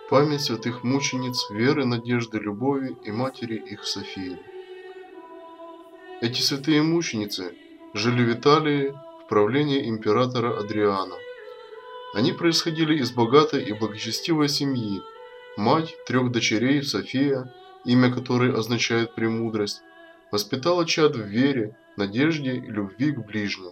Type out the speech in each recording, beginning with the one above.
Память святых мучениц Веры, Надежды, Любови и матери их Софии. Эти святые мученицы жили в Италии в правлении императора Адриана. Они происходили из богатой и благочестивой семьи. Мать трех дочерей, София, имя которой означает «премудрость», воспитала чад в вере, надежде и любви к ближним.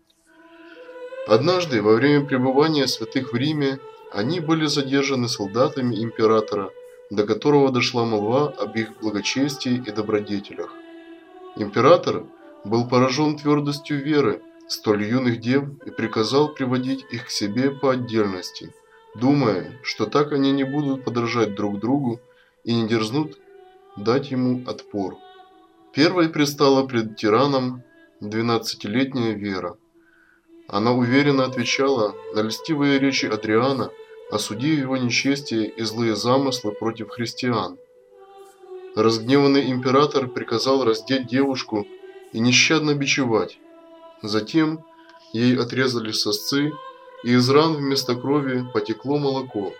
Однажды, во время пребывания святых в Риме, они были задержаны солдатами императора, до которого дошла молва об их благочестии и добродетелях. Император был поражен твердостью веры столь юных дев и приказал приводить их к себе по отдельности, думая, что так они не будут подражать друг другу и не дерзнут дать ему отпор. Первой предстала пред тираном 12-летняя Вера. Она уверенно отвечала на льстивые речи Адриана, осудив его нечестие и злые замыслы против христиан. Разгневанный император приказал раздеть девушку и нещадно бичевать. Затем ей отрезали сосцы, и из ран вместо крови потекло молоко.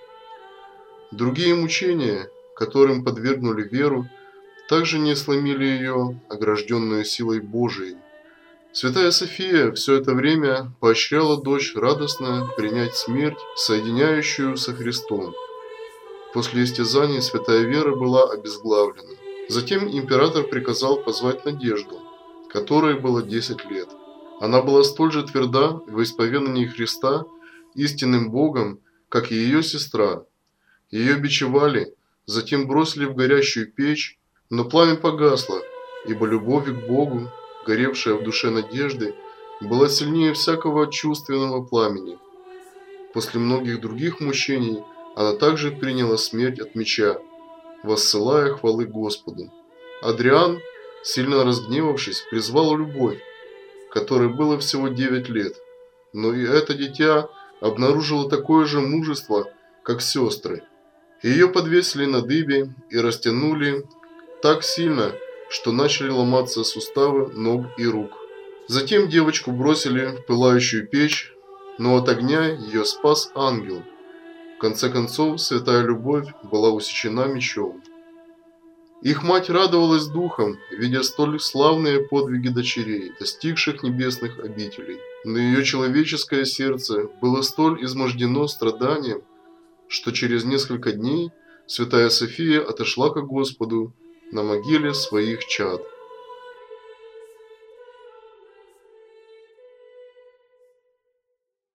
Другие мучения, которым подвергнули Веру, также не сломили ее, огражденную силой Божией. Святая София все это время поощряла дочь радостно принять смерть, соединяющую со Христом. После истязаний святая Вера была обезглавлена. Затем император приказал позвать Надежду, которой было 10 лет. Она была столь же тверда в исповедании Христа истинным Богом, как и ее сестра. Ее бичевали, затем бросили в горящую печь, но пламя погасло, ибо любовь к Богу, горевшая в душе Надежды, была сильнее всякого чувственного пламени. После многих других мучений она также приняла смерть от меча, воссылая хвалы Господу. Адриан, сильно разгневавшись, призвал Любовь, которой было всего 9 лет. Но и это дитя обнаружило такое же мужество, как сестры. Ее подвесили на дыбе и растянули так сильно, что начали ломаться суставы ног и рук. Затем девочку бросили в пылающую печь, но от огня ее спас ангел. В конце концов, святая Любовь была усечена мечом. Их мать радовалась духом, видя столь славные подвиги дочерей, достигших небесных обителей. Но ее человеческое сердце было столь измождено страданием, что через несколько дней святая София отошла ко Господу на могиле своих чад.